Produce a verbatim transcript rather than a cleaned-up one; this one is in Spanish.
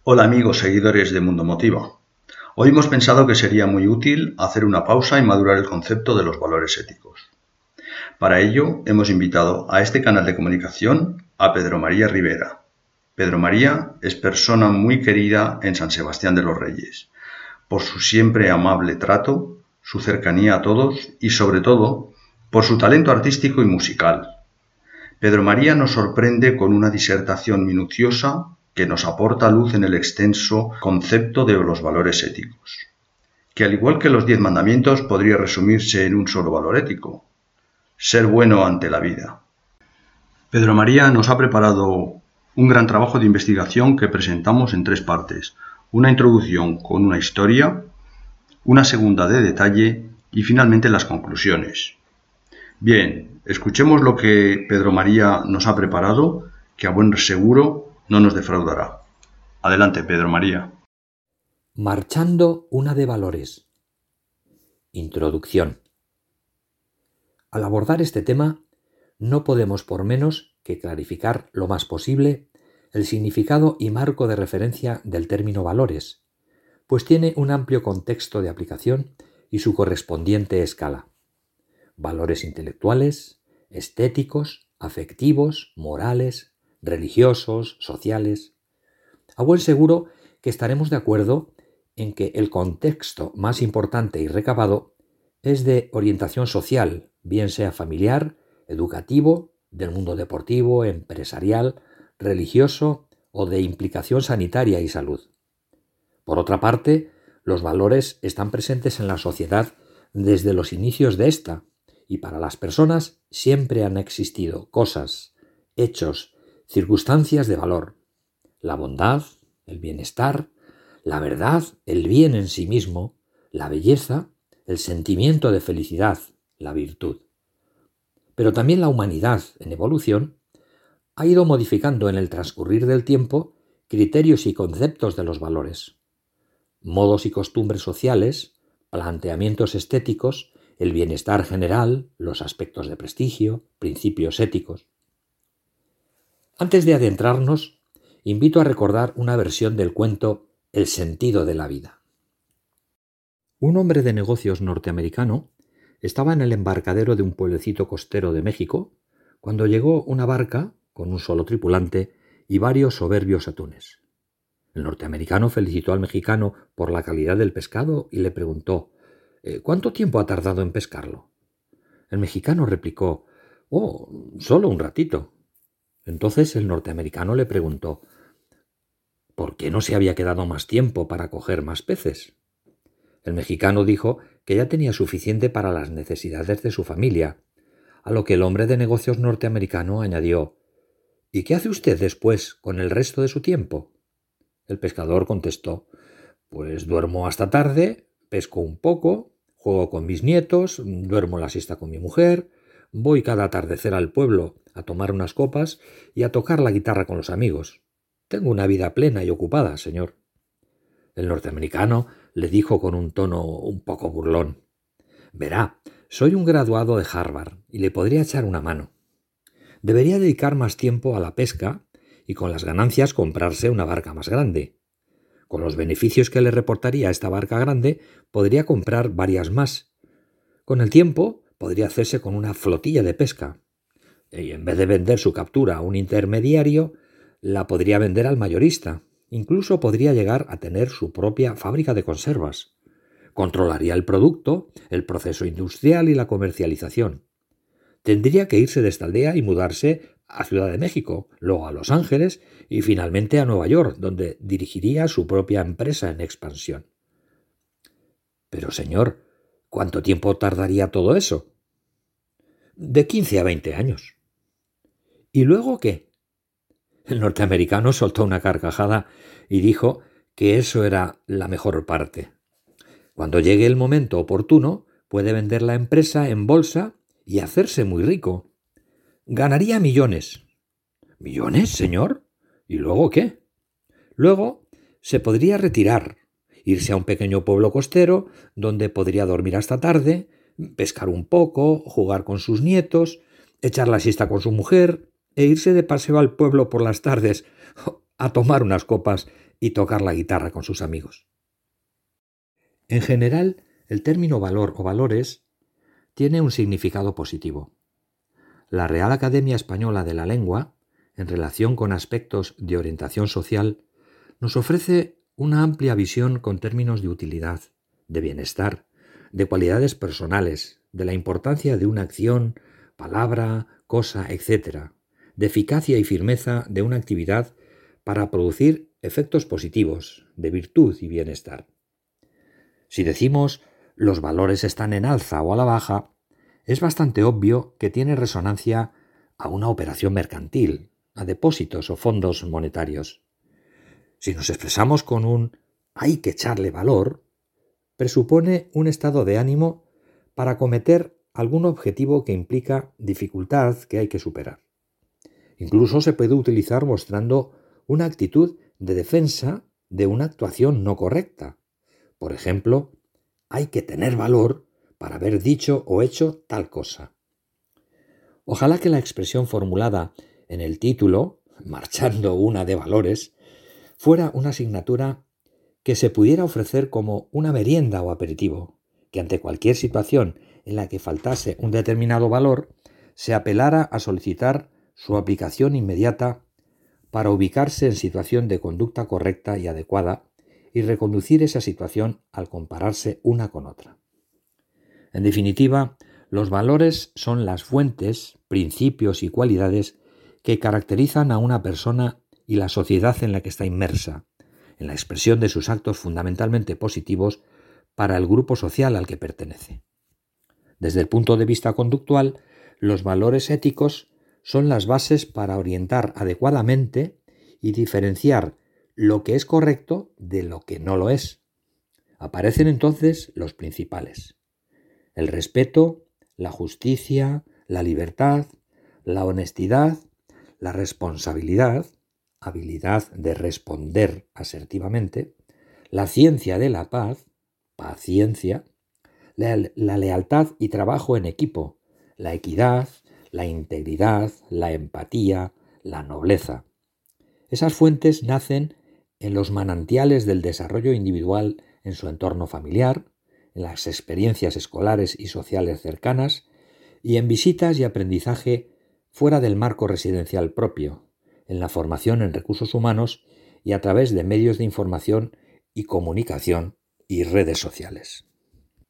Hola amigos seguidores de Mundo Motiva. Hoy hemos pensado que sería muy útil hacer una pausa y madurar el concepto de los valores éticos. Para ello hemos invitado a este canal de comunicación a Pedro María Rivera. Pedro María es persona muy querida en San Sebastián de los Reyes, por su siempre amable trato, su cercanía a todos y sobre todo por su talento artístico y musical. Pedro María nos sorprende con una disertación minuciosa que nos aporta luz en el extenso concepto de los valores éticos, que al igual que los diez mandamientos podría resumirse en un solo valor ético: ser bueno ante la vida. Pedro María nos ha preparado un gran trabajo de investigación que presentamos en tres partes: una introducción con una historia, una segunda de detalle y finalmente las conclusiones. Bien, escuchemos lo que Pedro María nos ha preparado, que a buen seguro no nos defraudará. Adelante, Pedro María. Marchando una de valores. Introducción. Al abordar este tema, no podemos por menos que clarificar lo más posible el significado y marco de referencia del término valores, pues tiene un amplio contexto de aplicación y su correspondiente escala. Valores intelectuales, estéticos, afectivos, morales, religiosos, sociales. A buen seguro que estaremos de acuerdo en que el contexto más importante y recabado es de orientación social, bien sea familiar, educativo, del mundo deportivo, empresarial, religioso o de implicación sanitaria y salud. Por otra parte, los valores están presentes en la sociedad desde los inicios de esta, y para las personas siempre han existido cosas, hechos, circunstancias de valor: la bondad, el bienestar, la verdad, el bien en sí mismo, la belleza, el sentimiento de felicidad, la virtud. Pero también la humanidad, en evolución, ha ido modificando en el transcurrir del tiempo criterios y conceptos de los valores. Modos y costumbres sociales, planteamientos estéticos, el bienestar general, los aspectos de prestigio, principios éticos. Antes de adentrarnos, invito a recordar una versión del cuento El sentido de la vida. Un hombre de negocios norteamericano estaba en el embarcadero de un pueblecito costero de México cuando llegó una barca con un solo tripulante y varios soberbios atunes. El norteamericano felicitó al mexicano por la calidad del pescado y le preguntó: ¿cuánto tiempo ha tardado en pescarlo? El mexicano replicó: «Oh, solo un ratito». Entonces el norteamericano le preguntó: ¿por qué no se había quedado más tiempo para coger más peces? El mexicano dijo que ya tenía suficiente para las necesidades de su familia, a lo que el hombre de negocios norteamericano añadió: ¿y qué hace usted después con el resto de su tiempo? El pescador contestó: pues duermo hasta tarde, pesco un poco, juego con mis nietos, duermo la siesta con mi mujer, voy cada atardecer al pueblo a tomar unas copas y a tocar la guitarra con los amigos. Tengo una vida plena y ocupada, señor. El norteamericano le dijo con un tono un poco burlón: verá, soy un graduado de Harvard y le podría echar una mano. Debería dedicar más tiempo a la pesca y con las ganancias comprarse una barca más grande. Con los beneficios que le reportaría esta barca grande, podría comprar varias más. Con el tiempo, podría hacerse con una flotilla de pesca. Y en vez de vender su captura a un intermediario, la podría vender al mayorista. Incluso podría llegar a tener su propia fábrica de conservas. Controlaría el producto, el proceso industrial y la comercialización. Tendría que irse de esta aldea y mudarse a Ciudad de México, luego a Los Ángeles y finalmente a Nueva York, donde dirigiría su propia empresa en expansión. Pero, señor, ¿cuánto tiempo tardaría todo eso? De quince a veinte años. ¿Y luego qué? El norteamericano soltó una carcajada y dijo que eso era la mejor parte. Cuando llegue el momento oportuno, puede vender la empresa en bolsa y hacerse muy rico. Ganaría millones. ¿Millones, señor? ¿Y luego qué? Luego se podría retirar, irse a un pequeño pueblo costero donde podría dormir hasta tarde, pescar un poco, jugar con sus nietos, echar la siesta con su mujer e irse de paseo al pueblo por las tardes a tomar unas copas y tocar la guitarra con sus amigos. En general, el término valor o valores tiene un significado positivo. La Real Academia Española de la Lengua, en relación con aspectos de orientación social, nos ofrece una amplia visión con términos de utilidad, de bienestar, de cualidades personales, de la importancia de una acción, palabra, cosa, etcétera, de eficacia y firmeza de una actividad para producir efectos positivos, de virtud y bienestar. Si decimos los valores están en alza o a la baja, es bastante obvio que tiene resonancia a una operación mercantil, a depósitos o fondos monetarios. Si nos expresamos con un hay que echarle valor, presupone un estado de ánimo para acometer algún objetivo que implica dificultad que hay que superar. Incluso se puede utilizar mostrando una actitud de defensa de una actuación no correcta. Por ejemplo, hay que tener valor para haber dicho o hecho tal cosa. Ojalá que la expresión formulada en el título, marchando una de valores, fuera una asignatura que se pudiera ofrecer como una merienda o aperitivo, que ante cualquier situación en la que faltase un determinado valor, se apelara a solicitar su aplicación inmediata para ubicarse en situación de conducta correcta y adecuada y reconducir esa situación al compararse una con otra. En definitiva, los valores son las fuentes, principios y cualidades que caracterizan a una persona y la sociedad en la que está inmersa, en la expresión de sus actos fundamentalmente positivos para el grupo social al que pertenece. Desde el punto de vista conductual, los valores éticos son las bases para orientar adecuadamente y diferenciar lo que es correcto de lo que no lo es. Aparecen entonces los principales: el respeto, la justicia, la libertad, la honestidad, la responsabilidad, habilidad de responder asertivamente, la ciencia de la paz, paciencia, la, la lealtad y trabajo en equipo, la equidad, la integridad, la empatía, la nobleza. Esas fuentes nacen en los manantiales del desarrollo individual en su entorno familiar, en las experiencias escolares y sociales cercanas y en visitas y aprendizaje fuera del marco residencial propio, en la formación en recursos humanos y a través de medios de información y comunicación y redes sociales.